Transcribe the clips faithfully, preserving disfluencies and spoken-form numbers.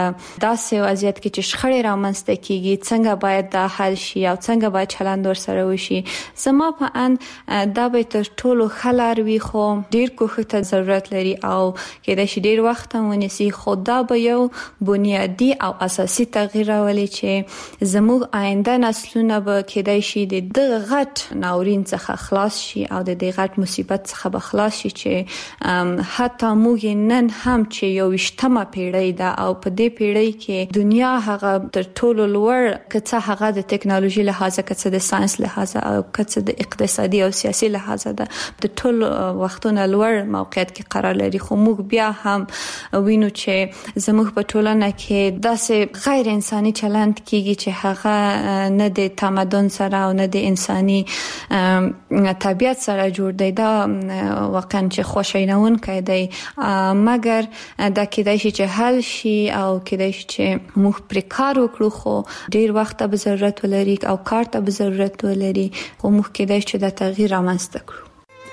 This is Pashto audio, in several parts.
داسې وضعیت کې چې شخړې رامنځته کیږي څنګه باید دا حل شي او څنګه باید چلند ورسره وشي. زما په ان دا به تر ټولو خلار وي، خو ډیر کوښښ ته ضرورت لري او کېدای شي ډیر وخت هم ونیسي، خو دا به یو بنیادی او اساسي تغییر راولي چې زموږ آینده نسلونه به کېدای شي د دغه غټ ناورین څخه خلاص شي او د دې غټ مصیبت څخه به خلاص شي چې حتی موږ نن هم چې یو ویشتمه پیړۍ ده او په دې پیړۍ کې دنیا هغه تر ټولو لوړ کڅه هغه د ټکنالوژي لحاظه کڅه د ساينس لحاظه او کڅه د اقتصادي او سیاسي لحاظه ده د ټولو وختونو لوړ موقعیت کې قرار لري، خو موږ بیا هم وینو چې زموږ په ټولنه کې داسې غیر انساني چلند کیږي چې هغه نه د تمدن سره او نه د انساني طبيعت سره جوړ دی. دا واقعا چې خوشاینونکی دی، مګر دا کېدای شي چې حل شي او کېدای شي چې موږ پر کار وکړو، خو ډیر وخت به ضرورت ولري او کار ته به ضرورت ولري، خو موږ کېدای شي دا تغییر رامنځته کړو.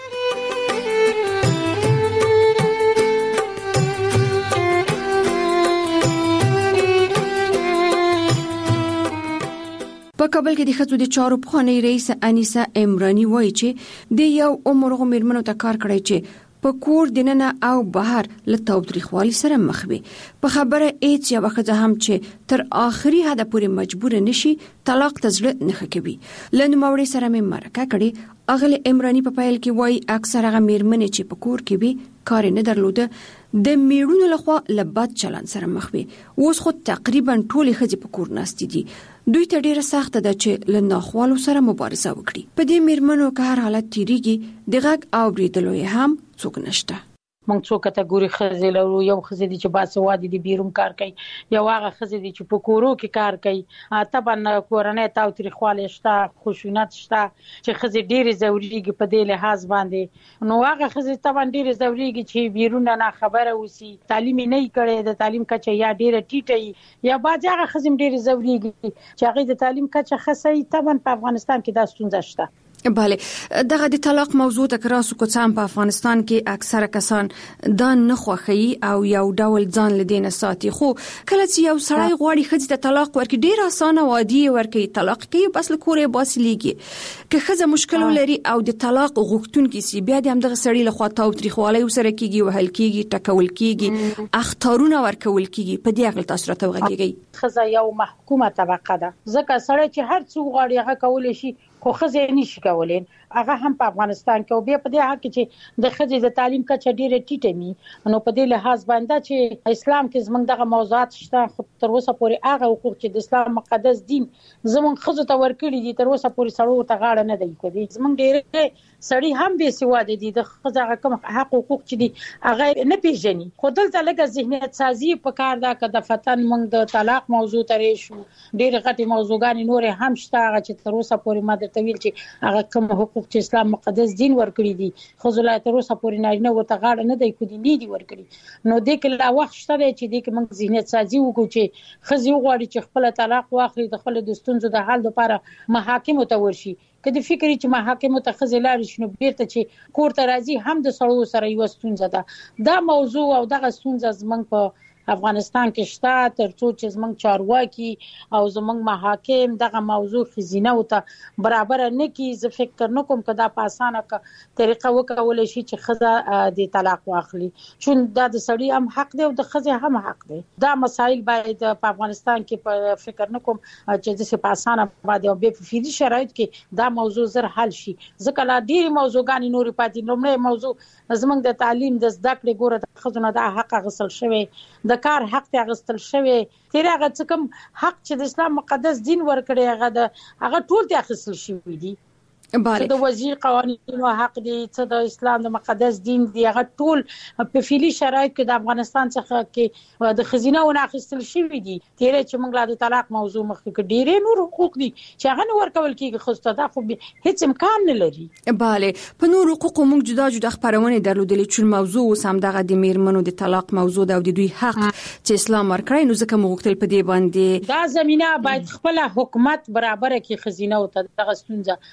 په کابل کې د ښځو د چارو پخوانی رئیس انیسه عمرانی وایي چې د یو عمر غو میرمنو ته کار کړی چې په کور دننه او بهر له تاوتریخوالي سره مخ وي. په خبره هیڅ یو ښځه هم چې تر آخري حده پورې مجبور نشي طلاق ته زړه نه کوي. له نوموړي سره مې مرکه کړې. اغله عمرانی په پیل کې وایي اکثر هغه میرمنې چې په کور کې وي کار نه درلوده د میړونو لخوا له بد چلند سره مخ وي. اوس خو تقریبا ټولې ښځې په کور ناستې دي. دوی ته ډیره سخته ده چې له ناخوالو سره مبارزه وکړي. په دې میرمنو که هر حالت تیریږي د غږ اوریدلو یې هم څوک نشته. موږ څو کټګوري خزې لرو. یو خزې دي چې باسوادي دي بیرون کار کوي، یو هغه خزې دي چې په کورو کې کار کوي. طبعا کورنۍ تاوتریخوالی شته، خشونت شته چې خزې ډېرې ضروريږي په دې لحاظ باندې. نو هغه خزې طبعا ډېرې ضروريږي چې بیرون نه خبره وسی، تعلیم نه کړي، د تعلیم کچه یا ډېره ټیټه یا باز هغه خزې ډېرې ضروريږي چې هغه د تعلیم کچه خسي. طبعا په افغانستان کې دا ستونزه شته. بله، دغه د طلاق موضوع تکراسو کوڅام په افغانستان کې اکثره کسان دا نه خوښي او یو ډول ځان لدین ساتي. خو کله چې یو سړی غواړي ښځې ته طلاق ورکړي ډیر اسانه او عادي ورکړي، طلاق کوي بس له کورې باسلیږي. که ښځه مشکل ولري او د طلاق غوښتونکي سي، بیا د همدغه سړي له خوا تاوتریخوالی وسره کیږي، وهل کیږي، ټکول کیږي، اخطارونه ورکول کیږي. په دې اړه تاسو راته وغږیږئ. ښځه یو محکومه طبقه ده، ځکه سړی چې هر څو غواړي هغه کولای شي، خو ښځې نشي کولای. هغه هم په افغانستان کې او بیا په دې حق چې د ښځې د تعلیم کچه ډیره ټیټه وي. نو په دې لحاظ باندې چې اسلام کې زمونږ دغه موضوعات شته، خو تر اوسه پورې هغه حقوق چې د اسلام مقدس دین زمونږ ښځو ته ورکړي دي تر اوسه پورې سړو ته غاړه نه دی کړې. زمونږ ډیره سړی هم به سواده دي، د ښځو هغه کوم حق حقوق چې دي هغه نه پیژني. خو دلته لږه ذهنیت سازي په کار ده که د فتن موږ د طلاق موضوع ته شو. ډیره غټي موضوعګانې نور هم شته هغه چې تر اوسه پورې ما درته ویل چې هغه کوم حقوق چې اسلام مقدس دین ورکړي دي ښځو لا تر اوسه پورې نارینه ورته غاړه نه دی کړې، نه دي ورکړي. نو دې کې لا وخت شته دی چې دې کې موږ ذهنیت سازي وکړو چې ښځې وغواړي چې خپل طلاق واخلي، د خپل د ستونزو د حل لپاره محاکمو ته ورشي. که د فکرې چې محاکمو ته ښځې لاړې شي، نو بیرته چې کور ته راځي هم د سړو سره یو ستونزه ده. دا موضوع او دغه ستونزه زموږ په افغانستان کې شته، ترڅو چې زموږ چارواکي او زموږ محاکم دغه موضوع خزینه او ته برابر نه کی. زه فکر نه کوم چې دا په اسانه طریقه وکولای شي چې ښځه د طلاق واخلي، چون دا د سړي هم حق دی او د ښځې هم حق دی. دا مسایل باید په افغانستان کې په فکر نه کوم چې د په اسانه باندې او په فیدی شرایط کې دا موضوع زر حل شي، ځکه لا ډېری موضوعګانې نورې پاتې. لومړی موضوع زموږ د تعلیم د زده کړې ګوره د ښځو نه دا حق غسل شوی، د کار حق ته غستل شوی، تیر هغه څه کوم حق چې د اسلام مقدس دین ورکړي هغه د هغه ټول ته غسل شوی دي. بله، د وزیر قوانینو حق دی، څه د اسلام د مقدس دین دی، هغه ټول په فعلی شرایط کې د افغانستان څخه کې د خزینه ونه اخیستل شوی دي. تیر چې موږ لا د طلاق موضوع مخکې کې ډېرې نور حقوق دي چې هغه نه ورکول کېږي خو دا خو هیڅ امکان نه لري. بله، په نور حقوق موږ جدا جدا خبرونه درلودلې چې موضوع اوس هم دغه د میرمنو د طلاق موضوع ده او د دوی حق چې اسلام ورکړي. نو ځکه موږ غوښتل په دې باندې دا زمينه باید خپل حکومت برابر کې خزینه او دغه ستونزه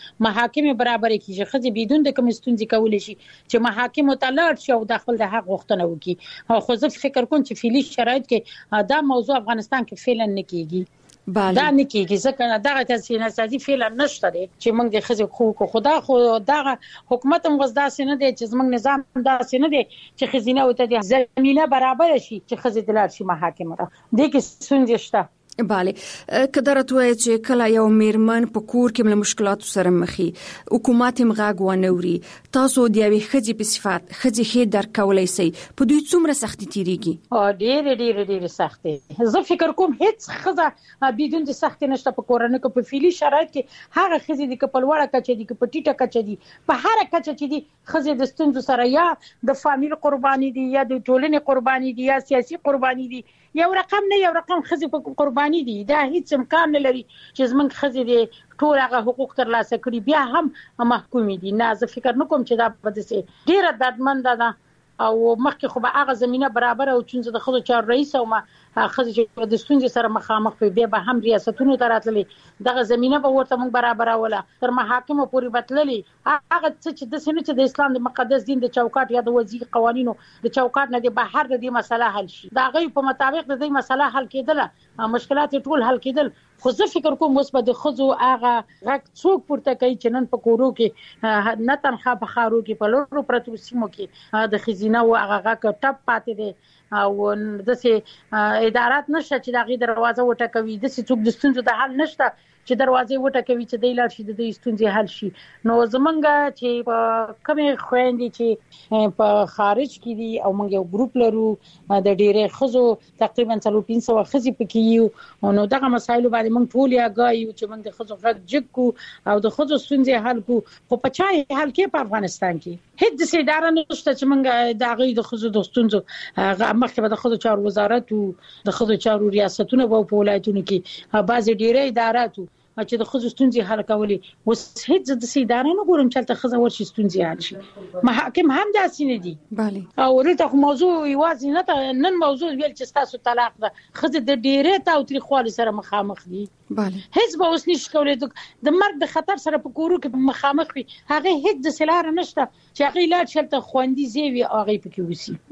محاکم برابر کیږي خځې بدون د کوم ستونزې کولای شي چې محاکم ته لاړ شي او د خپل د حق غوښتنه وکړي. خو زه فکر کوم چې فعلی شرایط کې دا موضوع افغانستان کې فعلا نه کیږي. بله دا نه کیږي ځکه دغه تاسیس سازي فعلا نشته دي چې موږ د خځې حقوق خدا خو دغه حکومت هم غوښدا سینه دي چې موږ نظام دا سینه دي چې خزینه او ته زمينه برابر شي چې خځې دلار شي محاکم ته د کې ستونزې شته. بله کدرت وای چې کله یو میرمن په کور کې مل مشکلاتو سره مخې حکومت هم غاګ ونوري تاسو د یوې خځې په صفات خځې خې در کولای سي په دوی څومره سختي تیریږي؟ او ډېر ډېر ډېر سختي. زه فکر کوم هیڅ خځه بدون د سختي نشته په کورنۍ کې په فعلی شرایط کې هغه خځې د کپلوړه کچې دي په ټیټه کچې دي په هر کچې چې دي خځې د ستونزو سره یا د فامیل قرباني دي یا د ټولنې قرباني دي یا سیاسي قرباني دي یو رقم نه یو رقم خځې په قرباني دي. دا هیڅ امکان نه لري چې زمونږ خځې دي ټول هغه حقوق ترلاسه کړي بیا هم محکوم دي. نه زه فکر نه کوم چې دا په دې ډیره دردمند ده او مخکې خو به هغه زمينه برابر او چې د خځو چار رئیس او ما خځې چې د ستونزې سره مخامخ وي بیا به هم ریاستونو ته راتللې دغه زمينه به ورته موږ برابر ولا تر محاکمو پورې بتللې هغه څه چې د سینې چې د اسلام د مقدس دین د چوکاټ یا د وزیر قوانینو د چوکاټ نه د بهر د دې مسله حل شي دا غي په مطابق د دې مسله حل کېدله مشکلات ټول حل کېدل. خو زه فکر کوم اوس به د خځو هغه غږ څوک پورته کوي چې نن په کورو کې نه تنخوا په خارو کې په لورو پرتو سیمو کې د خزینه او هغه غږ ټپ پاتې دي او د سي ادارات نشته چې دغه دروازه وټکوي د سي څوک د ستونزو د حل نشته چې دروازې وټکوي چې د لار شي د ستونزې حل شي. نو زمونږ چې په کومه خويندې چې په خارج کې دي او موږ یو ګروپ لرو د ډېرې خزو تقریبا څلور پنځه خزې پکې یو نو دغه مسایل باندې موږ ټول یا غایو چې موږ د خزو غږ جګو او د خزو ستونزې حل کو خو په چا حل کې په افغانستان کې هیڅ د اداره نشته چې موږ د غي د خزو د ستونزو مخکې د خزو چارو وزارت او د خزو چارو ریاستونه په ولایتونو کې بعضې ډېرې ادارات چې د خزو ستونزې حل کولې وس هیڅ د سي اداره نه ګورم چې تل خزو ورشي ستونزې حل شي. محاکم هم داسې نه دي. بله او ورته موضوع یوازې نه نن موضوع ویل چې تاسو طلاق ده خزه د ډیره تاوتریخوالي سره مخامخ دي. بله هیڅ به اوس نشي کولای د مرګ د خطر سره په کورو کې مخامخ وي هغه هیڅ د سلاره نشته چې هغه لا چلته خوندې زیوی هغه پکې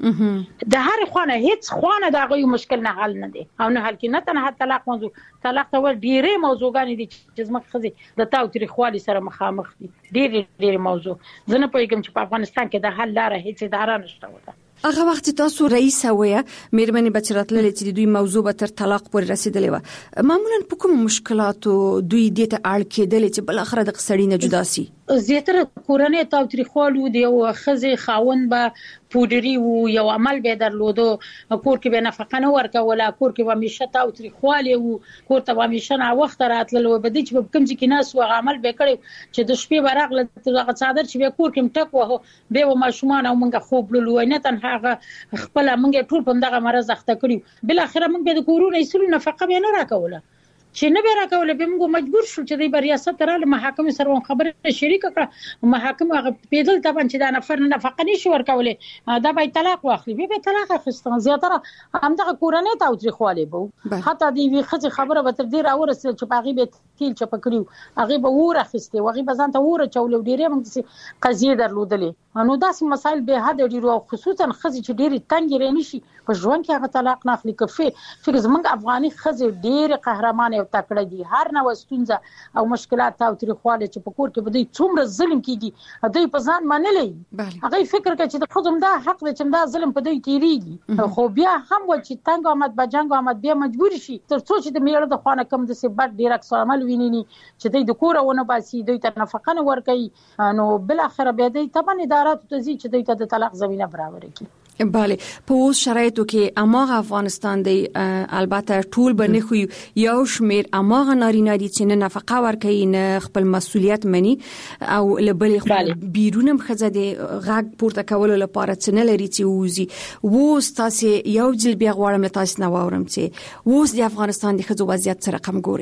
وسی د هر خوانه هیڅ خوانه د هغه مشکل نه حل نه دي او نه حل کې نه تنه طلاق موضوع طلاق ته ور ډیره موضوعګان دي چې زموږ خزه د تاوتریخوالي سره مخامخ دي ډیره ډیره موضوع زنه پوهیږم چې په افغانستان کې د حل لاره هیڅ اداره نشته وته. هغه وخت تاسو رئیس وایي مېرمنې بچراتلل چې دوی موضوع به تر طلاق پورې رسیدلې و معمولا په کوم مشکلاتو دوی د ته اړ کېدل چې بل اخر د قصړی نه جدا سي زیاتره کورنۍ تاوتریخوالو دی او خزه خاون به پودری وو یو عمل به درلودو کور کې به نفقه نه ورکوله کور کې به همیشه تاوتریخوالی وو کور ته به همیشه نه وخت راتلل و به دې چې کوم ځکه ناس و عمل به کړی چې د شپې براغله دغه صادر چې به کور کې مټک وو به و ماشومان او منګه خوب لولو نه تنها خپل منګه ټول په دغه مرز اخته کړی بل اخره منګه د کورونو ایسلو نفقه به نه راکوله چې نه به راکوله به موږ مجبور شو چې د ریاست تراله محاکم سره خبره شریک کړه محاکم هغه پیدل طبعا چې دا نفر نه فقط نشي ورکوله دا به طلاق واخلي به طلاق اخیستل زیاتره همدغه کورنۍ تاوتریخوالی بو حتی دی وی خځه خبره به تر دې راورسېل چې باغی به تیل چپ کړیو هغه به ور اخیسته هغه به ځان ته ور چولو ډیره موږ قضیه درلودلې نو داسې مسایل به حد ډیرو خصوصا خځه چې ډیره تنګ رې نشي په ژوند کې هغه طلاق نه اخلي کفي فکر زمونږ افغاني خځه ډیره قهرمان او تکړه دي هر نو ستونزه او مشکلات او تاریخواله چې په کور کې بده څومره ظلم کیږي دوی په ځان منلې هغه فکر کوي چې د خودم دا حق دی چې دا ظلم په دوی تیریږي خو بیا هم و چې تنګ آمد بجنګ آمد بیا مجبور شي تر څو چې د میړه د خوانه کم د سی بد ډیر اکثر عمل ویني چې دوی د کورونه باسي دوی ته نفقه نه ورکي نو بل اخر بیا دوی تبن ادارات ته ځي چې دوی ته د طلاق زمينه برابر کړي. بله په اوس شرایطو کې اماغه افغانستان دی البته ټول به نه خو یو شمیر اماغه نارینه دي چې نه نفقه ورکوي نه خپل مسولیت مني او لبلې خو بیرونم خزه دی غږ پورته کولو لپاره څه نه لري چې وزي ووس تاسو یو ځل بیا غواړم تاسو نه واورم چې ووس د افغانستان د خزو وضعیت سره کم ګوري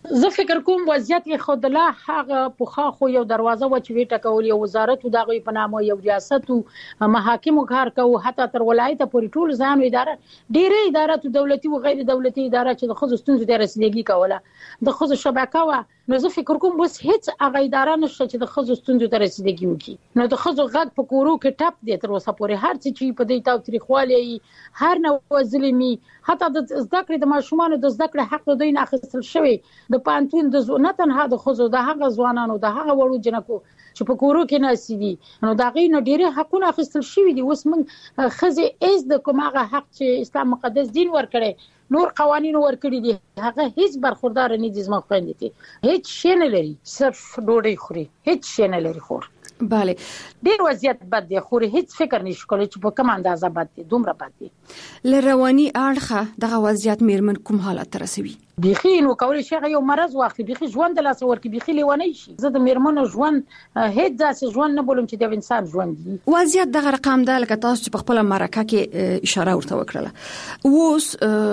زه فکر کوم وضعیت یې خود لا هغه پوخا خو یو دروازه و چې ویټه کول یو وزارت دغه په نامه یو ریاست او محاکم کار کوي حتی تر ولایت پورې ټول ځان اداره ډېرې ادارات دولتي او غیر دولتي ادارات چې د خصوص ستونزې د رسیدګي کوله د خصوص شبکه و نو زه فکر کوم بس هیڅ هغه اداره نشته چې د خصوص ستونزې ته رسیدګي وکړي نو د خصوص غږ په کورو کې ټپ دی تر اوسه پورې هر څه چې په دې تاریخوالي هر نو ظلمي حتی د زده کړې د ماشومان د زده کړې حق د دوی نه اخیستل شوی د پانتون د نه تنها د خصوص د هغه ځوانانو د هغه وړو جنکو چې په کورو کې ناسي دي نو دا غي نو ډېر حقونه اخیستل شوی دي اوس موږ خزه ایز د کومه حق چې اسلام مقدس دین ورکړي نور قوانين ورکړي دي هغه هیڅ برخوردار نه دي زموږ خويندې دي هیڅ شي نه لري صرف ډوډۍ خوري هیڅ شي نه لري خور bale ډیر وضعیت بد دی خو هیڅ فکر نشي کولای چې په کوم اندازه بد دي دومره بد دي لرواني اړخه دغه وضعیت میرمن کوم حالت رسوي بيخي نو کولای شي یو مرز واخلي بيخي ژوند د لاس ورکی بيخي لیونی شي زه د میرمنو ژوند هیڅ ځاسې ژوند نه بولم چې د انسان ژوند دي وضعیت دغه رقم ده لکه تاسو په خپل مرکه کې اشاره ورته وکړه اوس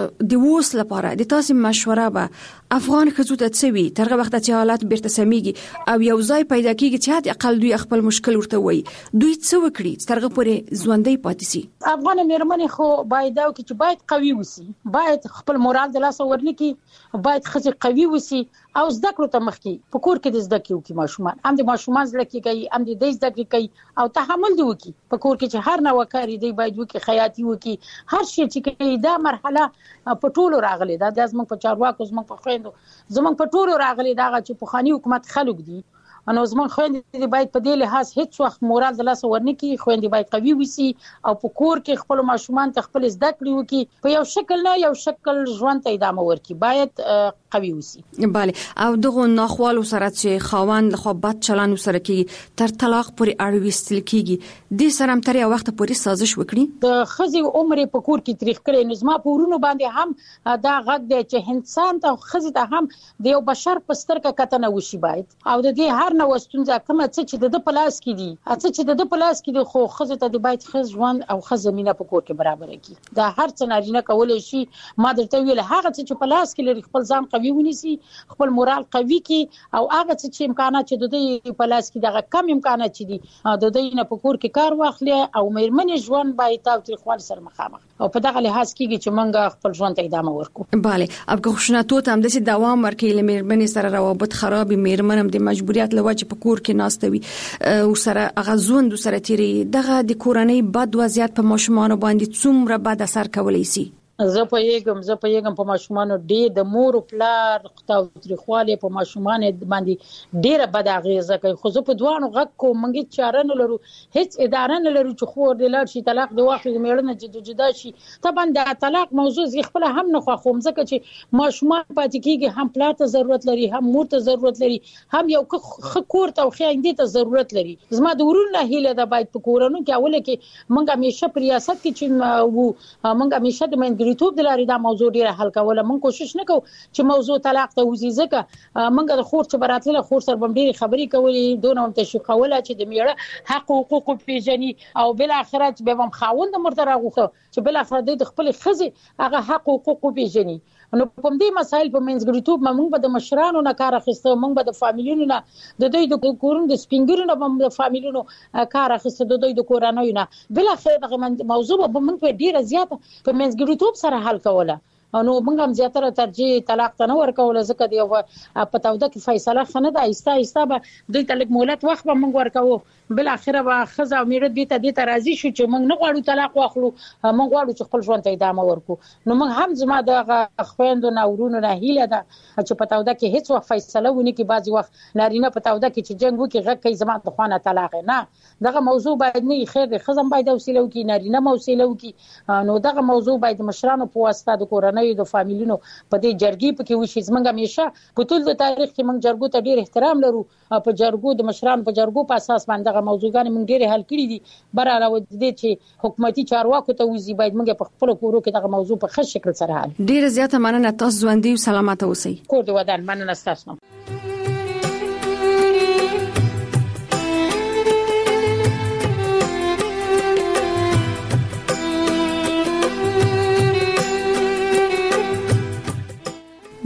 د اوس لپاره د تاسو مشوره به افغان خزو ته څوي ترغه وخت چې حالات بیرته سميږي او یو ځای پیدا کیږي چې د اقل دوی خپل مشکل ورته وي دوی څه وکړي ترغه پورې ژوندۍ پاتې سي افغان میرمنې خو باید او چې باید قوي وسی باید خپل مورال د لاس ورنکي باید خزه قوي وسی او زده کړو ته مخکي په کور کې د زده کړو کې ماشومان هم د ماشومان زده کې کوي هم د زده کې کوي او تحمل دی وکي په کور کې چې هر نو وکړي دی باید وکي خیاطي وکي هر شي چې کوي دا مرحله په ټولو راغلي دا د زموږ په چارواکو زموږ په خويندو زموږ په ټولو راغلي دا چې په خاني حکومت خلک دي انو زمون خويندې باید په دې لحاظ هیڅ وخت مورال د لاس ورنکي خويندې باید قوي وسی او په کور کې خپل ماشومان ته خپل زده کړې وکي په یو شکل نه یو شکل ژوند ته ادامه ورکي باید قوي وسی bale او دغه ناخوالو سره چې خاوند له خوا بد چلند سره کې تر طلاق پورې اړ وستل کیږي د سره تر یو وخت پورې سازش وکړي د خزي عمر په کور کې تاریخ کړي نظم په ورونو باندې هم دا غږ دی چې انسان ته خزي ته هم د یو بشر په سترګه کتنه وشي باید او د دې هر نو ستونزه کومه چې د پلاس کې دي اڅه چې د پلاس کې دي خو خزه ته د باید خز ژوند او خز زمينه په کور کې برابر کړي دا هر څه نارینه کولای شي ما درته ویل هغه چې پلاس کې لري خپل ځان قوي ونیسي خپل مورال قوي کړي او هغه چې امکانات چې د دې پلاس کې دغه کم امکانات چې دي د دې نه په کور کې کار واخلي او مېرمنې ژوند باید تاوتریخوال سره مخامخ او په دغه لحاظ کېږي چې موږ خپل ژوند ته ادامه ورکړو bale اب خشونتوت هم د دوام ورکړي لمېرمنې سره روابط خراب مېرمنم د مجبوریت لوجه په کور کې ناستوي او سره غزوند سره تیری دغه د کورنۍ بد وضعیت په ماشومان باندې څومره بد اثر کولی سي زه په یګم زه په یګم په ماشومان ډېر د مور او پلار تاوتریخواله په ماشومان باندې ډېر بد اغیزه کوي خو زه په دوانو غږ کوم منګي چاره نه لرو هیڅ اداره نه لرو چې خور د لار شي طلاق دی واخلي میړنه چې جدا شي طبعا د طلاق موضوع زی خپل هم نه خو خوم ځکه چې ماشومان پاتې کیږي هم پلار ته ضرورت لري هم مور ته ضرورت لري هم یو خکور ته خويندې ته ضرورت لري زما د ورونه هیله ده باید په کورونو کې اوله کې منګه همیشه په ریاست کې چې وو منګه همیشه د منګریتوب د لارې دا موضوع ډیره حل کوله مونږ کوشش نکو چې موضوع طلاق ته وزي ځکه مونږ د خور چې براتله خور سره بم ډیره خبرې کولې دونه هم تشویقوله چې د میړه حق او حقوق پیژني او بل اخرت به هم خاوند مرته راغوخه چې بل اخرت د خپل خزي هغه حق او حقوق پیژني نو په دې مسایل په منځګړیتوب موږ به د مشرانو نه کار اخیسته موږ به د فامیلونو نه د دوی د کورونو د سپینګرونو نه د فامیلونو کار اخیسته د دوی د کورانو نه بل اخر دغه موضوع به موږ په ډیره زیاته په منځګړیتوب سره حل کوله نو موږ هم زیاتره ترجیح طلاق ته نه ورکول ځکه دی په تاوده کې فیصله خنه ده ایسته ایسته به دوی تلک مهلت وخت به موږ ورکو بل اخره به خزه او میړه دې ته دې ته راضي شو چې موږ نه غواړو طلاق واخلو موږ غواړو چې خپل ژوند ته ادامه ورکو نو موږ هم زما د خويندو نه ورونو نه هیله ده چې په تاوده کې هیڅ وخت فیصله ونی کې بعضي وخت نارینه په تاوده کې چې جنگ وکي غږ کوي زما د خوانه طلاق نه دغه موضوع باید نه خیر د خزم باید وسیله وکي نارینه موسیله وکي نو دغه موضوع باید مشرانو په واسطه د کورنۍ د فامیلونو په دې جرګې په کې وشي زمونږ همیشه په ټول د تاریخ کې موږ جرګو ته ډیر احترام لرو په جرګو د مشرانو په جرګو په اساس باندې دغه موضوعګان موږ ډیر حل کړی دي بر علاوه دې چې حکومتي چارواکو ته وزي باید موږ په خپل کورو کې دغه موضوع په ښه شکل سره حل ډیر زیاته مننه تاسو ژوندۍ او سلامت اوسئ کور دې ودان مننه تاسو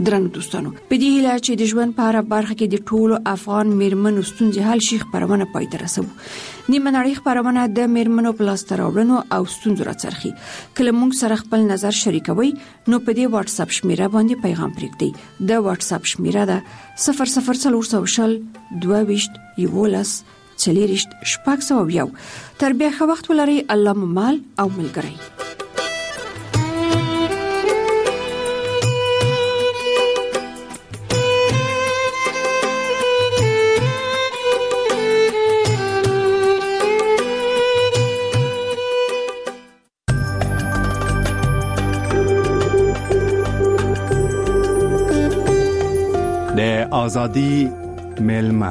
درنو دوستانو په دې هیله چې د ژوند په اړه برخه کې د ټولو افغان میرمنو ستونزې حل شي خبرونه پای ته رسو. نیمه نړۍ خبرونه د میرمنو په لاس راوړنو او ستونزو راڅرخي. کله موږ سره خپل نظر شریکوي نو په دې واتس اپ شمیره باندې پیغام پرېږدئ. د واتس اپ شمیره ده صفر صفر څلور شل دوه ویشت یولس چلیرشت شپږ سوه یو. تر بیا ښه وخت ولرئ. الله مو مال او ملګری. د آزادی ملما.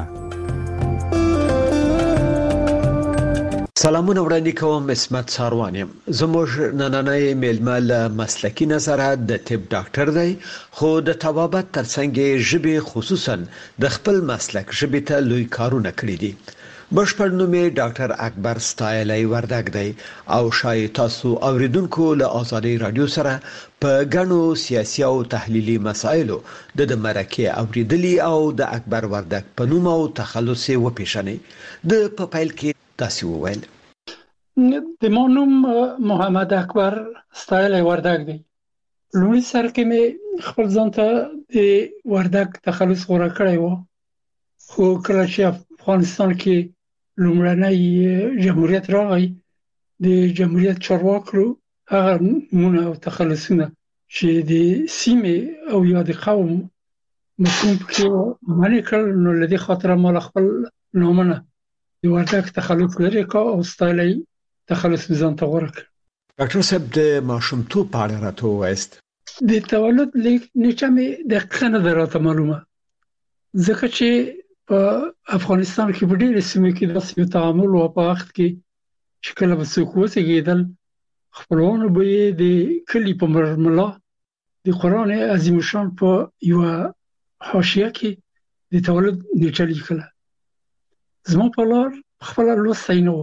سلامونه وړاندې کوم. اسمت ساروان یم. زموږ نننۍ ملما له مسلکی نظره د طب ډاکټر دی، خو د طبابت ترڅنګ ژبه خصوصا د خپل مسلک ژبه ته لوی کارونه کړی دي. بشپړ نوم یې ډاکټر اکبر ستایلی وردګ دی او شاید تاسو اوریدونکو له آزادی رادیو سره په غنو سیاسي او تحلیلي مسایلو د د مرکه اوریدلی او د اکبر وردګ په نوم او تخلص یې وپیژني. د په پیل کې تاسو وویل د مونوم محمد اکبر ستایلی وردګ دی. لومړی سر کې مې خپل ځان ته د وردګ تخلص غوړه کړی و، خو کله چې افغانستان کې لومړنی جمهوریت راغی د جمهوریت چارواکو هغه نمونه او تخلصونه چې د سیمې او یا د قوم مفهوم کې معنی کړل، نو لدې خاطر مال خپل نامونه د وردګ تخلص لري کا او ستایلی تخلص ځان ته غوړه کړ. ډاکټر صاحب د ماشومتوب په اړه راته وایست. د تولد لیک نیټه مې دقیقه نه راته معلومه، ځکه چې په افغانستان کې په ډېرې سیمو کې داسې یو تعامل و په وخت کې چې کله به څوک وزېږېدل خپلوانو به یې د کلي په مرملا د قرآن عظیم الشان په یوه حاشیه کې د تولد نیټه لیکله. زما په لار خپله لوستی نه و.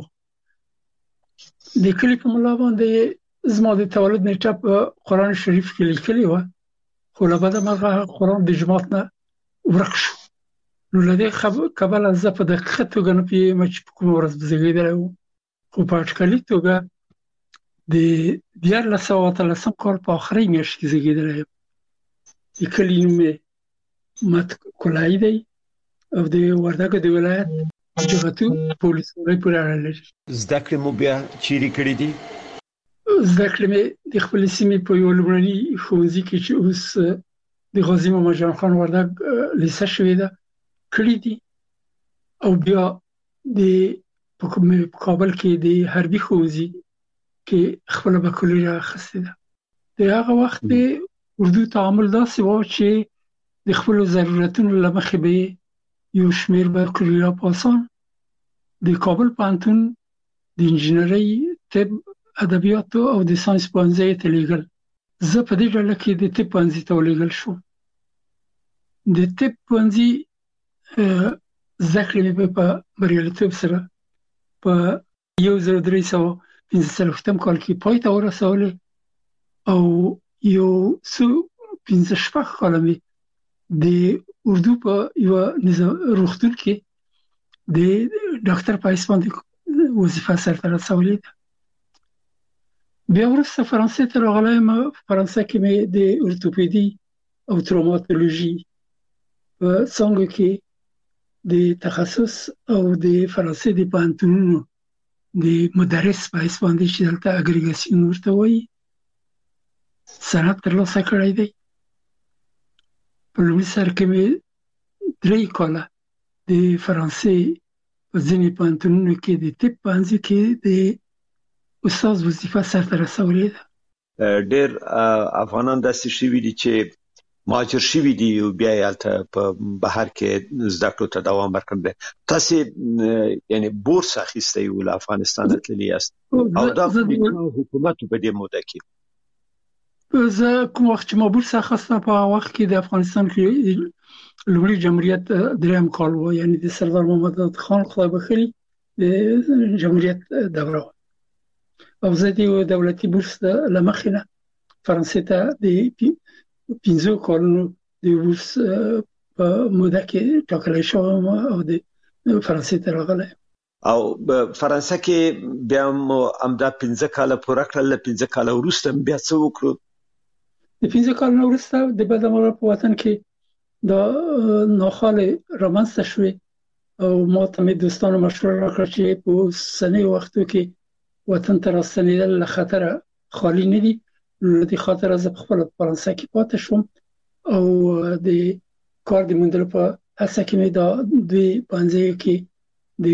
د کلي په ملا باندې زما د تولد نیټه په قرآن شریف کې لیکلې وه، خو له بده مرغه قرآن د جماعت نه ورک شو. نو لدې کبله زه په دقیقه توګه نه پوهېږم چې په کومه ورځ به زېږېدلی وم، خو په اټکلي توګه د دیارلس سوه اتلسم کال په آخرۍ میاشت کې زېږېدلی یم. د کلي نوم یې مت کولایي دی او د وردګ د ولایت جغتو په ولسوالۍ پورې اړه لري. زده کړې مو بیا چیرې کړې دي؟ زده کړې مې د خپلې سیمې په یو لومړني ښوونځي کې چې اوس د غازي محمد جان خان وردګ لیسه شوې ده کړې دي، او بیا د په کابل کې د حربي ښوونځي کې خپله بکالوریا اخیستې ده. د هغه وخت د اردو تعامل داسې و چې د خپلو ضرورتونو له مخې به یو شمېر بکالوریا پاسان د کابل پوهنتون د انجینرۍ، طب، ادبیاتو او د ساینس پوهنځي ته لېږل. زه په دې ډله کې د طب پوهنځي ته ولېږل شوم. د طب پوهنځي زده کړې مې په بریالیتوب سره په یو زر درې سوه پنځه څلوېښتم کال کې پای ته ورسولې او یو څو پنځه شپږ کاله مې د اردو په یوه روغتون کې د ډاکټر په حیث باندې وظیفه سرته رسولې ده. بیا وروسته فرانسې ته راغلی یم. فرانسه کې مې د ارتوپیدي او تروماتولوژي په څانګو کې د تخصص او د فرانسې د پوهنتونونو د مدرس په حیث باندې چې دلته اګریګاسیون ورته وایي سند ترلاسه کړی دی. په لومړي سر کې مې درې کاله د فرانسې په ځینې پوهنتونونو کې د طب پوهنځي کې د استاد وظیفه سرته رسولې ده. ډېر افغانان داسې شوي دي چې مهاجر شوي دي او بیا یې هلته په بهر کې زده کړو ته دوام ورکړی. تاسې یعنې بورس اخیستی و له افغانستانه تللي یاست او دا حکومت په دې موده کې زه کوم وخت چې ما بورس اخیسته په هغه وخت کې د افغانستان کې لومړي جمهوریت درېیم کال و، یعنې د سردار محمد خان خدای بخښلي د جمهوریت دوره وه، او زه د یو دولتي بورس له مخې نه فرانسې ته د پنځو کالونو د بورس په موده کې ټاکل شوی او د فرانسې ته راغلی. او فرانسه کې بیا مو امدا پنځه کاله پوره کړل، پنځه کاله وروسته بیا څه وکړو؟ د پنځه کاله وروسته د بدامره په وطن کې دا ناخاله رامنځته شوې او ما ته مې دوستانو مشوره راکړه چې په سنې وختو کې وطن ته راستنېدل له خطره خالی نه دي. له دې خاطر زه په خپل فرانسه کې پاتې شوم او د کار د موندلو په هڅه کې مې دا دوی پنځه کې د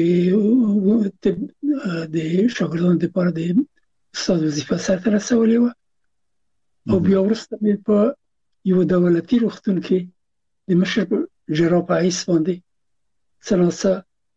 د شاګردانو لپاره د استاد وظیفه سره رسولې و او بیا وروسته مې په یو دولتي روغتون کې د مشر جراح په حیث باندې څلاسه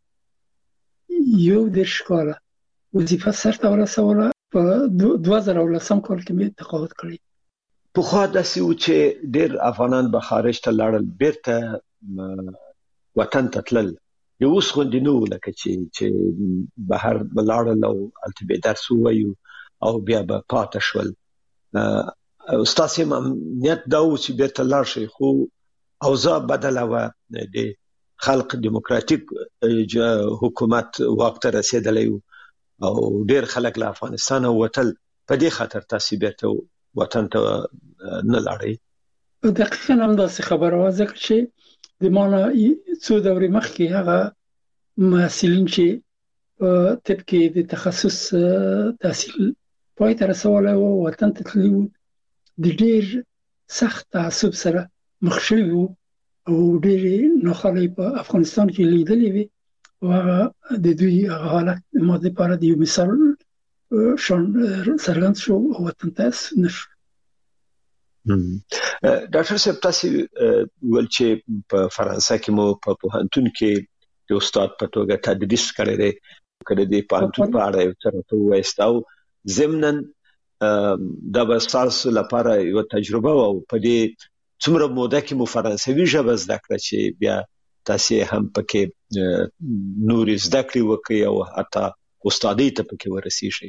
یو د شکاله وظیفه سره ورسوله. په دوه زره او لسم کال کې مې تقاعد کړی. په خو داسې و چې ډېر افغانان به خارج ته لاړل، بیرته وطن ته تلل. یو اوس غوندې نه و لکه چې چې بهر ولاړل او هلته به درس ووایو او بیا به پاتې شول. ستاسې امنیت دا و چې بیرته لاړ شئ، خو اوضاع بدله وه. د خلق دیموکراتیک حکومت واک ته رسېدلی و او ډېر خلک له افغانستان وتل. په دې خاطر تاسې بیرته وطن ته نه لاړئ؟ دقیقاً همداسې خبره وه، ځکه چې د ما نه څو دورې مخکې هغه محصلین چې په طب کې د تخصص تحصیل پای ته رسولی و وطن ته تللي وو، د ډېر سخت تعصب سره مخ شوي وو او ډېرې ناخوالې په افغانستان کې لیدلې وې او هغه د دوی هغه حالت ما دپاره د یو مثال شان څرګند شو او وطن ته ستون شو. ډاکټر صاحب تاسو ول چې په فرانسه کې مو په پوهنتون کې د استاد په توګه تدریس کړی دی، کله د پوهنتون په اړه یو څه راته ووایاست او ضمناً دا به ستاسو لپاره یو تجربه او په دې څومره موده کې مو فرانسوي ژبه زده کړه چې بیا تاسو هم پکې نورې زده کړې وکړئ او حتی استادۍ ته پکې ورسیږئ؟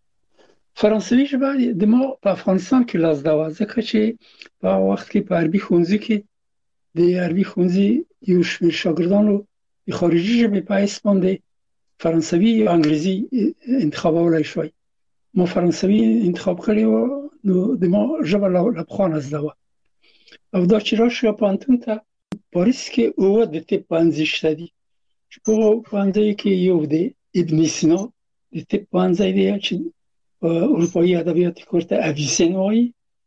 فرانسوي ژبه د ما په افغانستان کې لا زده وه، ځکه چې په وخت کې په عربي ښوونځي کې د عربي ښوونځي یو شمېر شاګردانو د خارجي ژبې په حیث باندې فرانسوي یا انګریزي انتخابولی شوی. ما فرانسوي انتخاب کړی و، نو د ما ژبه له پخوا نه زده وه. او دا چې راشو پوهنتون ته پاریس کې اووه د طب پوهنځي شته دي چې په پوهنځیو کې یو د ابن سینا د طب پوهنځی دی چې اروپایي ادبیات کې ورته اویسین وایي،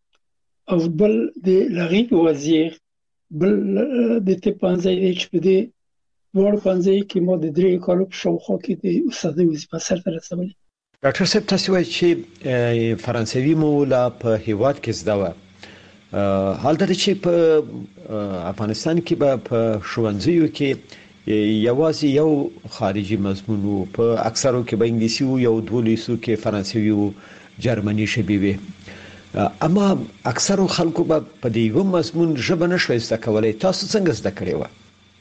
او بل د لغیب وزیر بل د طب پوهنځی دی چې په دې دواړو پوهنځیو کې ما د درې کالو په شاوخوا کې د استادۍ وظیفه سرته رسولې. ډاکټر صاحب تاسو وایي چې فرانسوي مو لا په هیواد کې زده وه، حالت چې په افغانستان کې به په ښوونځیو کې یوازې یو خارجي مضمون وو، په اکثرو کې به انګلیسي وو، یو دوه لیسو کې فرانسوي وو، جرمني ژبې وې، اما اکثرو خلکو به په دې یو مضمون ژبه نشوای زده کولی. تاسو څنګه زده کړې وه؟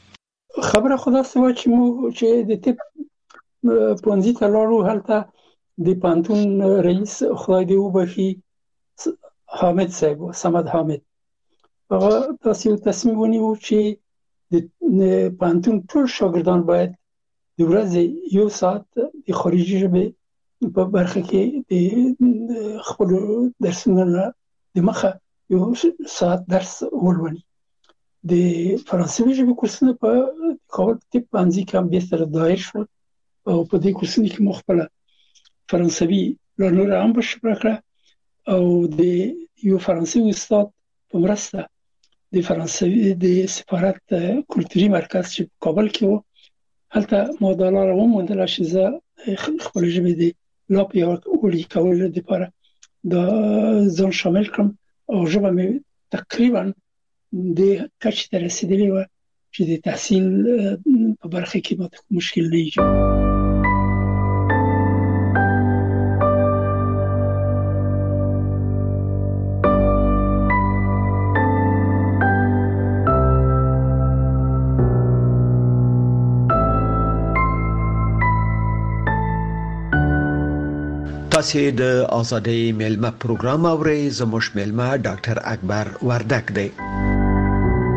خبره خو داسې وه چې موږ چې د طب پوهنځي ته لاړو، هلته د پوهنتون رئیس خدای دې وبخي حامد صاحب و، صمد حامد، هغه داسې یو تصمیم ونیو چې د پوهنتون ټول شاګردان باید د ورځې یو ساعت د خارجي ژبې په برخه کې د خپلو درسونو نه د مخه یو ساعت درس ولولي. د فرانسوي ژبې کورسونه په کابل طب پوهنځي کې هم بېرته دایر شول او په دې کورسونو کې مو خپله فرانسوي لا نوره هم بشپړه کړه او د یو فرانسوي استاد په مرسته د فرانسوي د سفارت کلتوري مرکز چې په کابل کې و، هلته ما دا لاره وموندله چې زه خپلې ژبې د لا پیاوړي کولو لپاره دا ځان شامل کړم او ژبه مې تقریبا د کچې ته رسېدلې وه چې د تحصیل په برخه کې ماته کوم مشکل نه ایجاد. تاسو د آزادۍ میلمه پروګرام اورئ. زموږ میلمه ډاکټر اکبر وردک دی.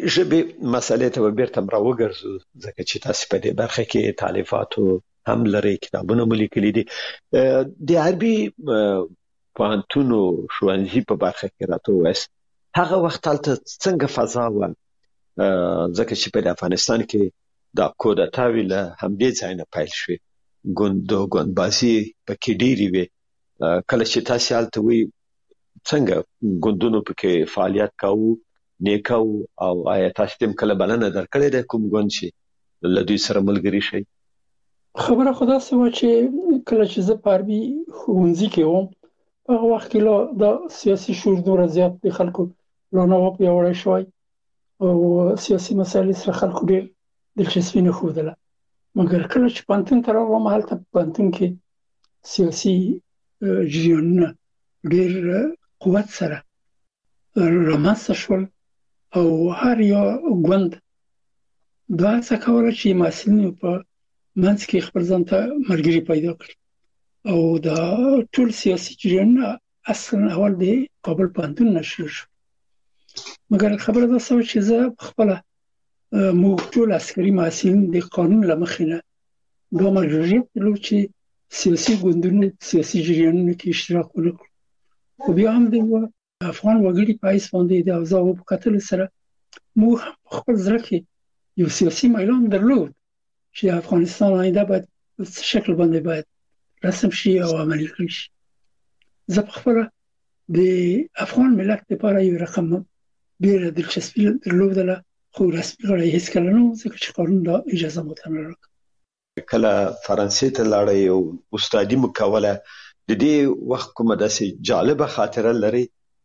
ژبې مسلې ته بیرته راوګرځو ځکه چې تاسو په دې برخه کې تالیفاتو هم لري، کتابونه ملي دي. د عربي پوهنتونو ښوونځي په برخه کې راته وایي هغه وخت هلته څنګه فضا و، ځکه چې په افغانستان کې دا کودتاوی له همدې ځای نه پیل شوې، ګوندو ګوندبازي پکې ډېرې وې. کله چې تاسو هلته وی څنګه ګوندونو پکې فعالیت کاوه نیکاو او آیا تاسو تم کله بلنه درکړې ده کوم ګوند چې له دوی سره ملګری شي؟ خبره خدا سوا چې کله چې زه په عربي ښوونځي کې وم هغه وخت کې لا د سیاسي شعور دوره زیات د خلکو لا نه و پیاوړی شوی او سیاسي مسایل سره خلکو ډېر دلچسپي نه ښودله. مګر کله چې پوهنتون ته راغلم هلته په پوهنتون کې سیاسي جریانونه ډېر قوت سره رامنځته شول او هر یو ګوند دا څه کوله چې محصلین په منځ کې خپل ځان ته ملګري پیدا کړي او دا ټول سیاسي جریانونه اصلا اول د کابل پوهنتون نه شروع شو. مګر خبره دا سوه چې زه خپله موږ ټول عسکري محصلین د قانون له مخې نه دا مجبوریت درلود چې سیاسي ګوندونو سیاسي جریانونو کې اشتراک ونه کړو. خو بیا هم د افغان وګړي په حیث باندې د اوضاعو په کتلو سره موږ هم په خپل زړه کې یو سیاسي میلان درلود چې افغانستان آینده باید په څه شکل باندې باید رسم شي او عملي کړي شي. زه په خپله د افغان ملت لپاره یو رقم ډېره دلچسپي درلودله، خو رسمي غړی هېڅکله نه و ځکه چې قانون دا اجازه ماته نه راکړه. کله فرانسې ته لاړئ او استادي مو کوله، د دې وخت کومه داسې جالبه خاطره لري؟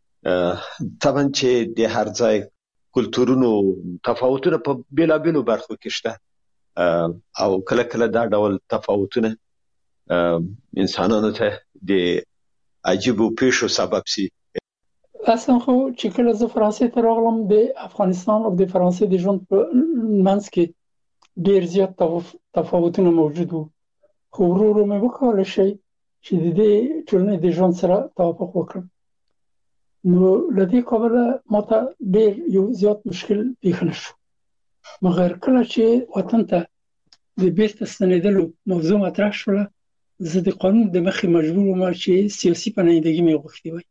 طبعا چې د هر ځای کلتورونو تفاوتونه په بیلابیلو برخو کې شته او کله کله دا ډول تفاوتونه انسانانو ته د عجیبو پیښو سبب شي. اصلا خو چې کله زه فرانسې ته راغلم د افغانستان او د فرانسې د ژوند په منځ کې ډېر زیات تفاوتونه موجود وو، خو ورو ورو مې وکولی شي چې د دې ټولنې د ژوند سره توافق وکړم. نو له دې کبله ماته ډېر یو زیات مشکل پیښ نه شو. مګر کله چې وطن ته د بیرته ستنېدلو موضوع مطرح شوله زه د قانون د مخې مجبور وم چې سیاسي پناهندګي مې غوښتې وای.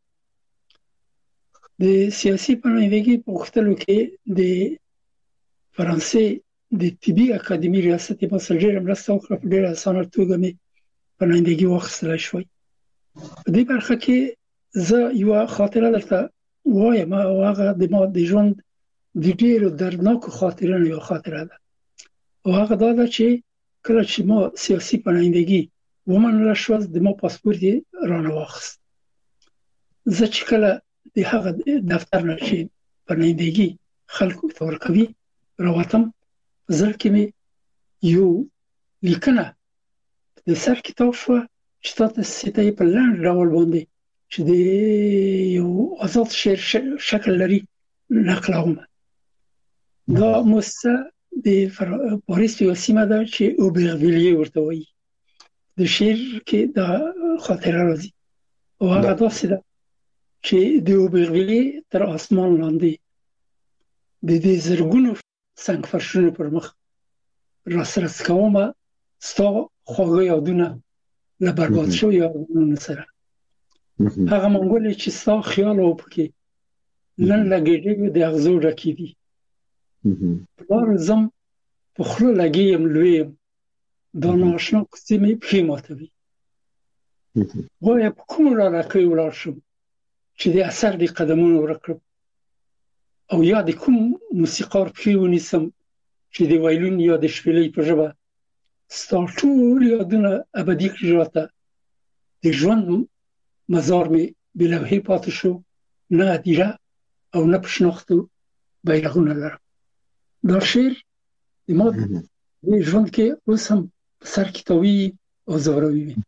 د سیاسي پناهندګي په غوښتلو کې د فرانسې د طبي اکاډمي ریاست یې ماسره ډېره مرسته وکړه، په ډېره اسانه توګه مې پناهندګي واخیستلی شوی. په دې برخه کې زه یوه خاطره درته وایم او هغه د ما د ژوند د ډېرو دردناکو خاطرونو یوه خاطره ده او هغه دا ده چې کله چې ما سیاسي پناهندګي ومنله شوه د ما پاسپورت یې رانه واخیست. زه چې کله د هغه دفتر نه چې پناهندګي خلکو ته ورکوي راوتم، په زړه کې مې یو لیکنه د سر کتاب شوه چې تاسو ته یې په لنډ ډول باندې چې د یو آزاد شعر شکل لري نقلوم. دا مؤسسه د پاریس یوه سیمه ده چې اوبرڤیلیه ورته وایي. د شعر کې دا خاطره راځي او هغه داسې ده چې د اوبرڤیلیه تر اسمان لاندې د دې زرګونو سنگ فرشونو پر مخ راسره څکومه ستا خواږه یادونه له برباد شویو یادونو سره. هغه منګولې چې ستا خیال او پکې نن لګېدې د اغزو ډکې دي. په لاره ځم په خوله لګې یم لوی یم دا نااشنا کوڅې مې پښې ماتوي. وایم په کومو لارښکیو ولاړ شم چې د اثر د قدمونو ورک کړم او یا د کوم موسیقار پښې ونیسم چې د وایلون یا د شپېلۍ په ژبه ستا ټول یادونه ابدي کړي راته. د ژوند مزار مې بې لوحې پاتې شو، نه هدیره او نه په شناختو بیرغونه لرم. دا شعر د ما د ژوند کې اوس هم په سر کې تاویږي او ځوروي مې.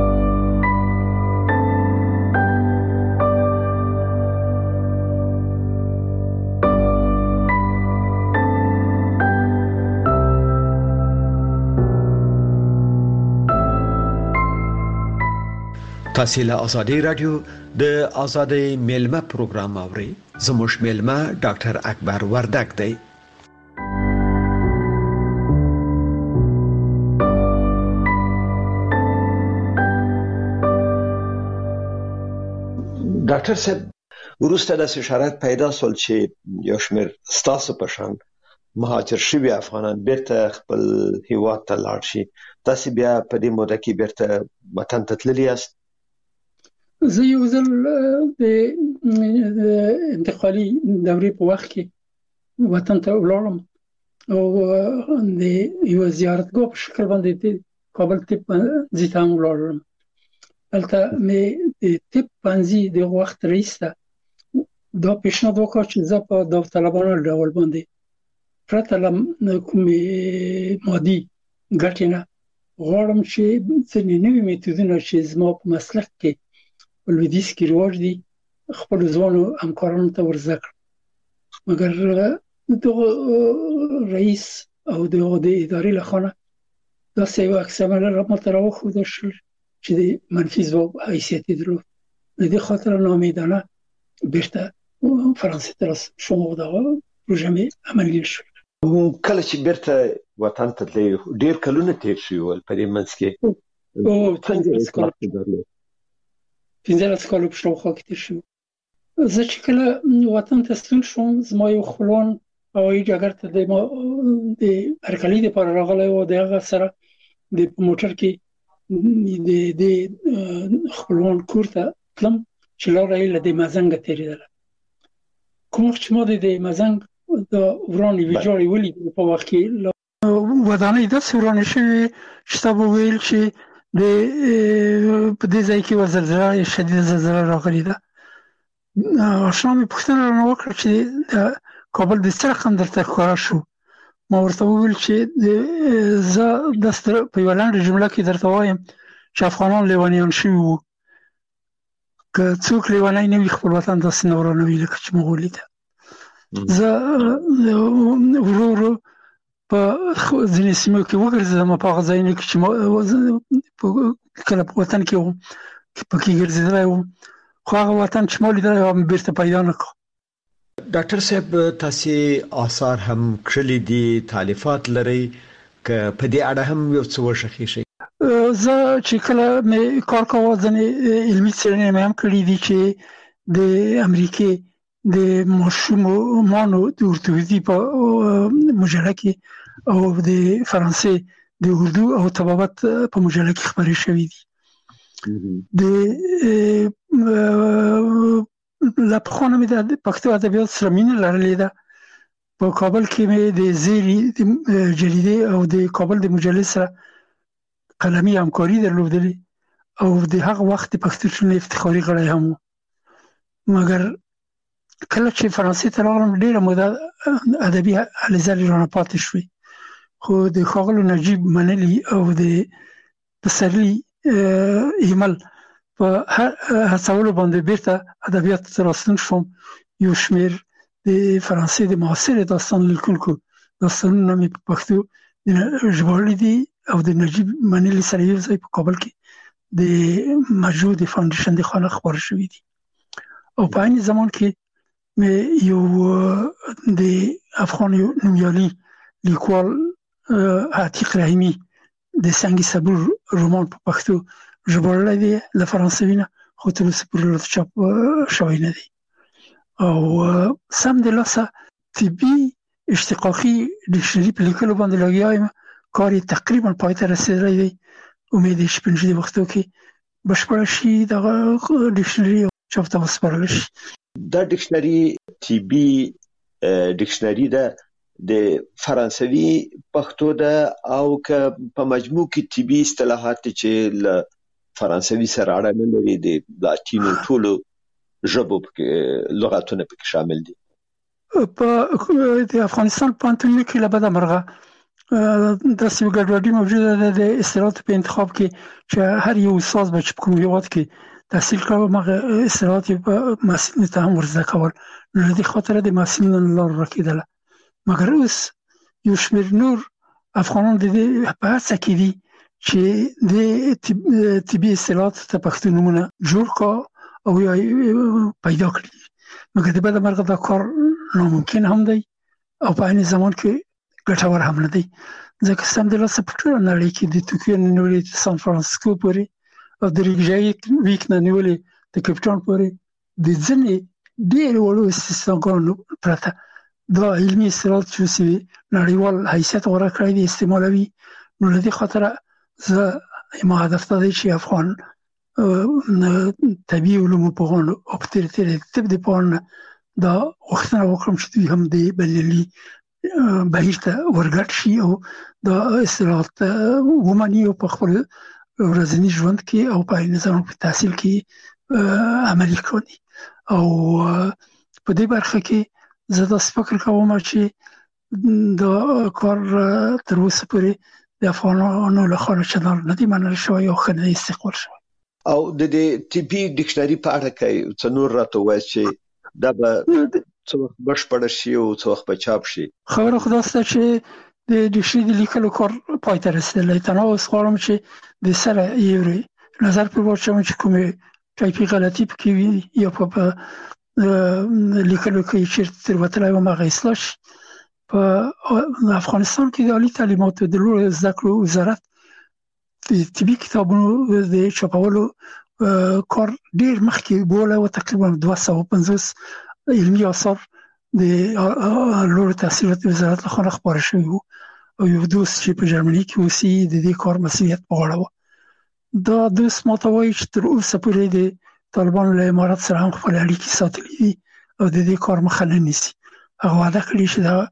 تاسو له آزادۍ رادیو د آزادۍ میلمه پروګرام اورئ. زموږ میلمه ډاکټر اکبر وردګ دی. ډاکټر صاحب ورسته د شرایط پیدا سول چې یو شمېر ستاسو په شان مهاجر شوي افغانان بیرته خپل هیواد ته لاړ شي، تاسو بیا په دې موده کې بیرته وطن ته تللی یاست؟ زه یو ځل د انتقالي دورې په وخت کې وطن ته ولاړم او د یو زیارتګاه په شکل باندې کابل طب پوهنځي ته هم ولاړم. هلته مې د طب پوهنځي د وخت رئیس ته دا پیشنهاد وکړ چې زه په داوطلبانه ډول باندې پرته له کومې مادي ګټې نه غواړم چې ځینې نوي میتودونه چې زما په مسلک کې په لویدیځ کې رواج دي خپل ځوانو همکارانو ته ور زده کړم. مګر دغه رئیس او دغه د ادارې له خوا داسې یو عکس العمل راته راوښودل شو چې د منفي ځواب حیثیت یې درلود. د دې خاطر ناامیدانه بیرته فرانسې ته رسیدم او دغه پروژه مې عملي شو. کله چې بیرته وطن ته تللی ډېر کلونه تېر شوي ول په دې منځ کې او پنځلس کاله پنځلس کاله په شاوخوا کې تېر شوي. زه چې کله وطن ته ستون شوم زما یو خپلوان هوایي ډګر ته د د هرکلي دپاره راغلی و. د هغه سره د په موټر کې د د خپلوان کور ته تلم چې لاره یې له د مزنګه تېرېدله. کوم وخت چې ما د د مزنګ د ورانې ویجاړې ولیدې په وخت کې ودانۍ داسې ورانې شوې چې تا به ویل چې د په دې ځای کې یوه زلزله شدیده زلزله راغلې ده. اشنا مې پوښتنه رانه وکړه چې د کابل د څه رقم درته ښکاره شو. ما ورته وویل چې زه داسې په یوه لنډه جمله کې درته وایم چې افغانان لیونیان شوي وو. که څوک لیونی نه وي خپل وطن داسې نه ورانوي لکه چې موږ ولیده. زه ورو ورو په ځینې سیمو کې وګرځېدم په هغه ځایونو کې چې کله په وطن کې وم پکې ګرځېدلی وم خو هغه وطن چې ما لیدلی هغه مې بیرته پیدا نه کړ. ډاکټر صاحب تاسې آثار هم کړلي دي، تالیفات لرئ، که په دې اړه هم یو څه وشخیږئ؟ زه چې کله مې کار کوه ځینې علمي څېړنې مې هم کړي دي چې د امریکې د ماشومانو د اورتوپیدي په مجله کې او د فرانسې د اردو او طبابت په مجله کې خبرې شوي دي. د لا پخوانه مې د پښتو ادبیات سره مینه لرلې ده. په کابل کې مې د زیري د جریدې او د کابل د مجلې سره قلمي همکاري درلودلې او د هغه وخت د پښتو ټولنې افتخاري غړی هم و. مګر کله چې فرانسې ته راغلم ډېره موده ادبي هلې ځلې رانه پاتې شوې، خو د ښاغلو نجیب منلي او د پسرلي ایمل په هڅولو باندې بیرته ادبیاتو ته راستون شوم. یو شمېر د فرانسې د معاصرې داستان لیکونکو داستانونه مې په پښتو ژباړلي دي او د نجیب منلي سره یو ځای په کابل کې د مجهود فاونډیشن د خوا نه خپاره شوي دي. او په عین زمان کې مې یو د افغان نومیالي لیکوال عتیق رحیمي د سنگ صبور رومان په پښتو ژباړلی دی له فرانسوي نه، خو تر اوسه پورې چاپ شوی نه دی. او سم د لاسه طبي اشتقاقي ډکشنري په لیکلو باندې لګیا یم. کار یې تقریبا پای ته رسېدلی دی. امید یې چې په نږدې وختو کې بشپړه شي دغه ډکشنري چاپ ته وسپارل شي. دا ډکشنري طبي ډکشنري ده د فرانسوي پښتو ده او که په مجموع کې طبي اصطلاحات چې له فرانسوي سره اړه نه لري د لاتینو ټولو ژبو لغاتونه پکې شامل دي. په د افغانستان پوهنتون کې له بده مرغه داسې ګډوډي موجوده ده د اصطلاحاتو په انتخاب کې چې هر یو استاد به چې په کوم هېواد کې تحصیل کړو مغه اصطلاحات په محصلینو ته هم ورزده کول، نو د دې خاطر د محصلینو لار ورکېدله. مګر اوس یو شمېر نور افغانان د دې په هڅه کې دي چې د طبي اصطلاحاتو ته پښتو نومونه جوړ کړو او یا پیدا کړي. مګر د بده مرغه دا کار ناممکن هم دی او په عین زمان کې ګټور هم نه دی، ځکه سمدلاسه په ټوله نړۍ کې د توکیو نه نیولې تر سان فرانسیسکو پورې او د ریګژایک ویک نه نیولې د کیپټاون پورې د ځنې ډېر وړو استثناګانو پرته دا علمي اصطلاحات چې نړیوال حیثیت غوره کړی دی استعمالوي. نو له دې خاطره زه ما هدف دا دی چې افغان طبیعي علومو پوهانو او په تېره تېره د طب د پوهانو دا غوښتنه وکړم چې دوی هم د بریالي بهیر ته ورګډ شي او دا اصطلاحات ومني او په خپل ورځني ژوند کې او په نظام په تحصیل کې عملي کړي. او په دې برخه کې زه داسې فکر کوم چې دا کار تر اوسه پورې د افغانانو لخوا چندان نه دی منل شوی او ښه نه دی استقبال شوی. او د دې طبي ډکشنري په اړه کې څه نور راته وایي چې دا به څه وخت بشپړ شي او څه وخت به چاپ شي؟ خبره خو دا سته چې د ډکشنري د لیکلو کار پای ته رسېدلی. تنها اوس غواړم چې د سره یو نظر پرې واچوم چې کومې ټایپي غلطي پکې وي یا په لیکلو کې چېرته تېروتلی وم هغه اصلاح شي. په افغانستان کې د عالي تعلیماتو د لوړو زده کړو وزارت د طبي کتابونو د چاپولو کار ډېر مخکې بولی و. تقریبا دوه سوه پنځوس علمي آثار د لوړو تحصیلاتو وزارت لخوا خپاره شوي وو او یو دوست چې په جرمني کې اوسي د دې کار مسؤلیت په غاړه و. دا دوست ماته وایي چې تر اوسه پورې د طالبانو له امارت سره هم خپل اړیکې ساتلي دي او د دې کار مخه نه نیسي. هغه وعده کړې چې دا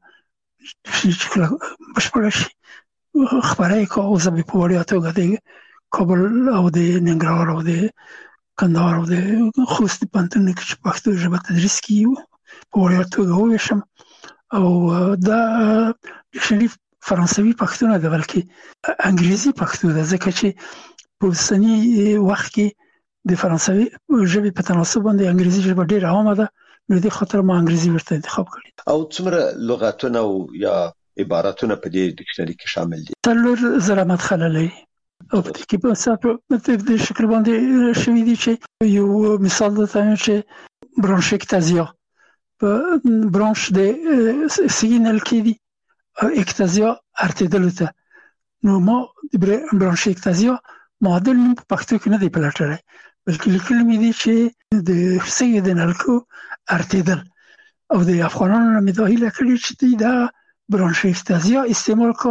چې کله بشپړه شي خبره یې کوه. زه به په وړیا توګه د کابل او د ننګرهار او د کندهار او د خوست پوهنتونونو کې چې پښتو ژبه تدریس کیږي په وړیا توګه وویشم. او دا ډکشنري فرانسوي پښتو نه ده بلکې انګریزي پښتو ده، ځکه چې په اوسني وخت کې د فرانسوي ژبې په تناسب باندې انګریزي ژبه ډېره عامه ده. نو دې خاطر ما انګریزي ورته انتخاب کړی. او څومره لغاتونه او یا عبارتونه په دې ډکشنري کې شامل دي؟ څلور زره مدخله لري او په دې کې په صاحب د شکل باندې شوی دی چې یو مثال درته چې برانشیکتازیا په برانش د سیګنال کې دی او اکتازیا ارتدل ته. نو ما د برانشیکتازیا معادل په پښتو کې نه دی پلټلی بلکې لیکل مې دي چې د سیګنال کو ارتدل او د افغانانو نه مې دا هیله کړې چې دوی دا برانشیکتازیا استعمال کو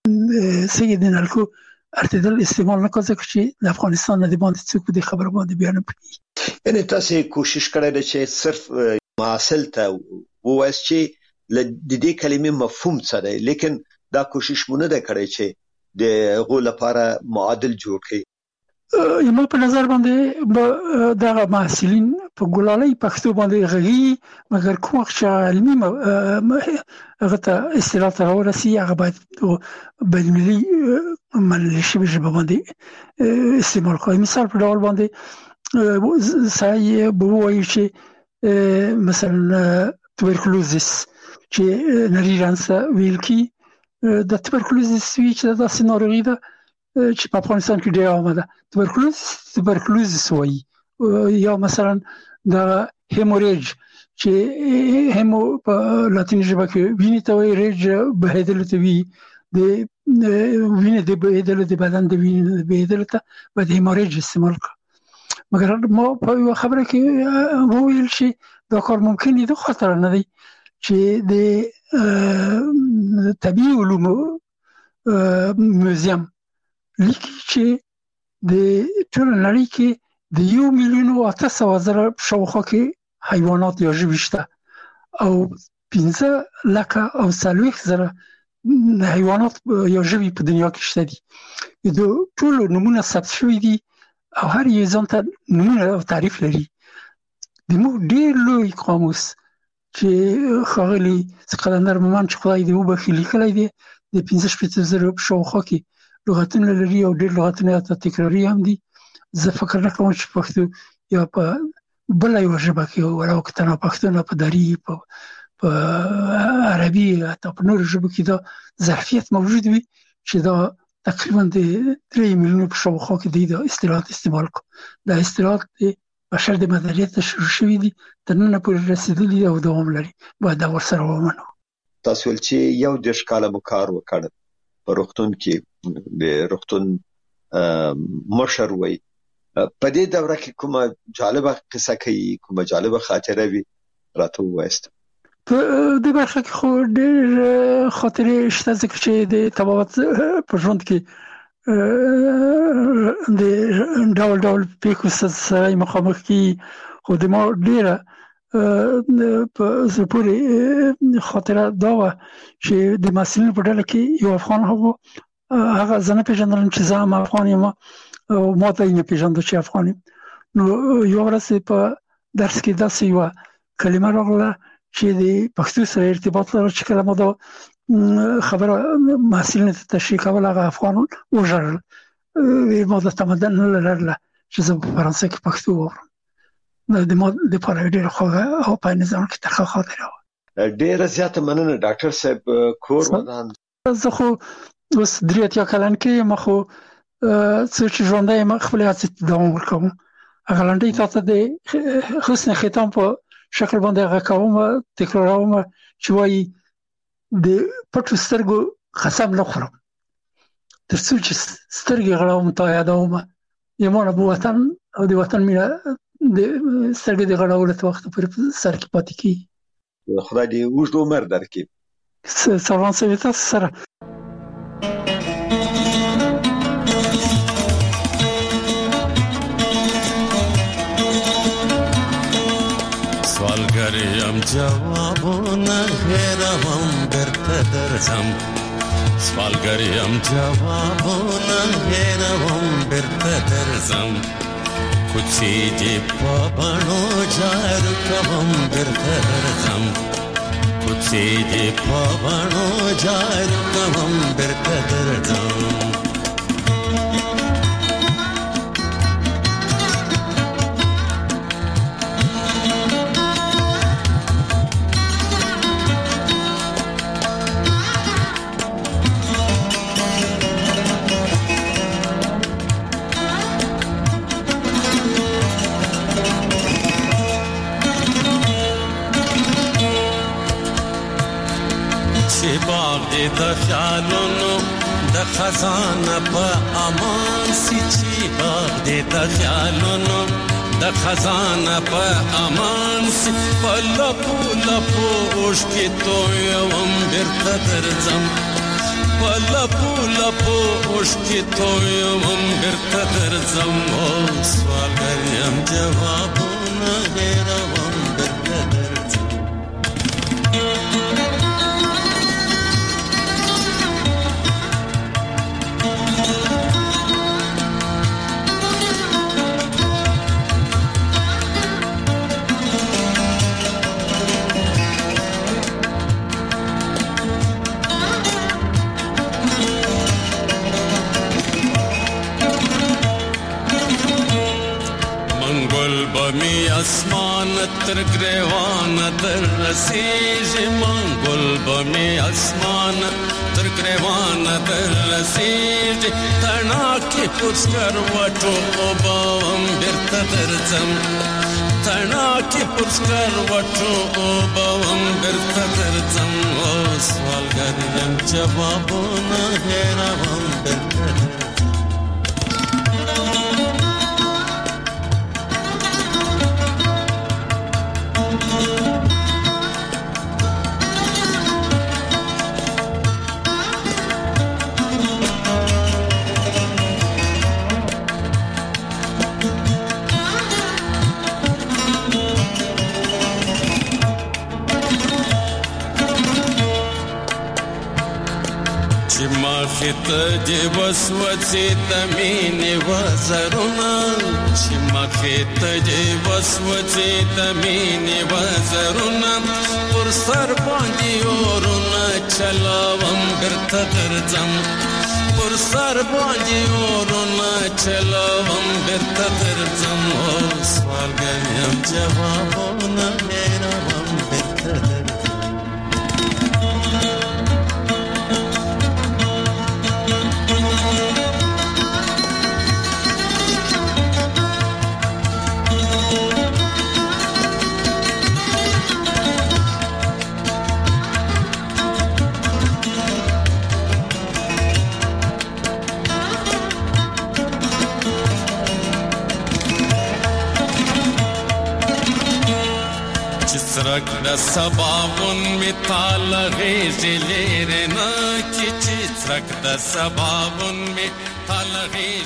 سیګنال کو ارتدل استعمال نه کوي چې د افغانستان نه د باندې څوک د خبرو باندې بیان پکې. یعنی تاسو کوشش کړی دی چې صرف معاصل ته ووایي چې د دې کلمې مفهوم څه دی، لیکن دا کوشش مونږ نه کړی چې د غو لپاره معادل جوړ کړي. یمه په نظر باندې دا محصلین په ګولالي پښتو باندې غږی مګر کوم چې علمي هغه ته اصطلاح راورسي هغه باید بلملي منل شي ژبه باندې استعمال کوي. مثال په ډول باندې سای بووي چې مثلا توبرکلوزیس چې نری رانس ویل کی د توبرکلوزیس وی چې دا سيناريو ده چې په افغانستان کې ډېر عامه ده. توبرکلوز توبرکلوزیس وایي یا مثلا د هیموریج چې هیمو په لاتیني ژبه کې وینې ته وایي، ریج بهیدل ته وي د وینې د بهیدل د بدن د وینې د بهیدل ته باید هیموریج استعمال کړه. مګر ما په یو خبره کې وویل چې دا کار ممکن دی، د خطر نه دی چې د طبیعي علومو موزیم لیکي چې د ټول نړۍ کې د یو میلیون او اته سوه زره شاوخوا کې حیوانات یا ژوي شته او پنځه لکه او څلوېښت زره حیوانات یا ژوي په دنیا کې شته دي. د ټولو نومونه ثبت شوي دي او هر یو ځان ته نومونه او تعریف لري. د موږ ډېر لوی قاموس چې ښاغلي قلندر مومند چې خدای دې وبخښي لیکلی دی د پنځه شپېته زره شاوخوا کې لغتونه لري او ډېر لغتونه ته تکراري هم دي. زه فکر نه کوم چې پښتو یا په بله یوه ژبه کې ولو که تنها پښتو نه په دري په عربي حتی په نورو ژبو کې دا ظرفیت موجود وي چې دا تقریبا د درې میلیونو په شاوخوا کې دوی دا اصطلاحات استعمال کړو. دا اصطلاحات د بشر د مدنیت ته شروع شوي دي، تر ننه پورې رسېدلي او دوام لري. باید دا ورسره ومنو. تاسو ویل چې یو دېرش کاله مو کار وکړ په روغتون کې، د روغتون مشر وایي په دې دوره کې کومه جالبه قصه کوي کومه جالبه خاطره وي راته وایست. په دې برخه کې خو ډېر خاطرې شته ځکه چې د طبابت په ژوند کې د ډول ډول پیښو سره مخامخ کی خو د ما ډېره په زپوري خاطره دا و چې د مسلمانانو په ډله کې یو افغان هغه هغه ځنه پیژندل چې زه هم افغان یم او ما ته یې پیژندل چې افغان یم. نو یو ورځ په درس کې داسې یو کلمه راغله چې د پښتو سره ارتباط لري چې کله ما دا خبره محصلین ته تشریح کول هغه افغان وژړل ما د تمدن لرله چې زه په فرانسه کې پښتو واورم. د ما د پاره ډېر خوږه او په نظام کې ترخه خاطره و. ډېر زیاته مننه ډاکټر صاحب. کور ودان زه خو اوس درې اتیا کلن کې ما خو څه چې ژوندۍ ما خپل هڅې دوام ورکوم. هغه لنډۍ تاسو د حسن ختام په شکل باندې هغه کوم تکراروم چې وایي د پټو سترګو قسم نه خورم تر څو چې سترګې غړوم تا یادوم یمونه په وطن او د وطن مینه د سترګې د غړولو ته وخت پر سر کې پاتې کی. خدای دې اوږد عمر درکړي. سلام سویتا سره سوالگریم جوابونه هیروم برته درځم سوالگریم جوابونه هیروم برته درځم کوڅې دې په بڼو جارو کوم برته درځم کوڅې دې په بڼو جارو کوم برته درځم. د خیالونو د خزانه په امان سي چې باغ دې د خیالونو د خزانه په امان سي په لپو لپو اوښکې تویوم بیرته درځم په لپو لپو اوښکې تویوم بیرته درځم. او سوالګر یم جوابونه هېروم بیرته درځم. بمی اسمان تر گریوان در رسیږي منګل بمی اسمان تر گریوان در رسیږي تنا کې پوسکر وټو وبم بیرته درځم تنا کې پوسکر وټو وبم بیرته درځم. او سوالګر یم جوابونه هېروم بیرته درځم. خط دی وسوسې د مینې وزرونه چې مخې ته دی وسوسې د مینې وزرونه پر سر باندې اورونه چلاوم بیرته درځم پر سر باندې اورونه چلاوم بیرته درځم. او سوالګر یم جوابونه هېروم بیرته درځم. څرک د سباون می تالغه زلیر نه کی چې څرک د سباون می تالغه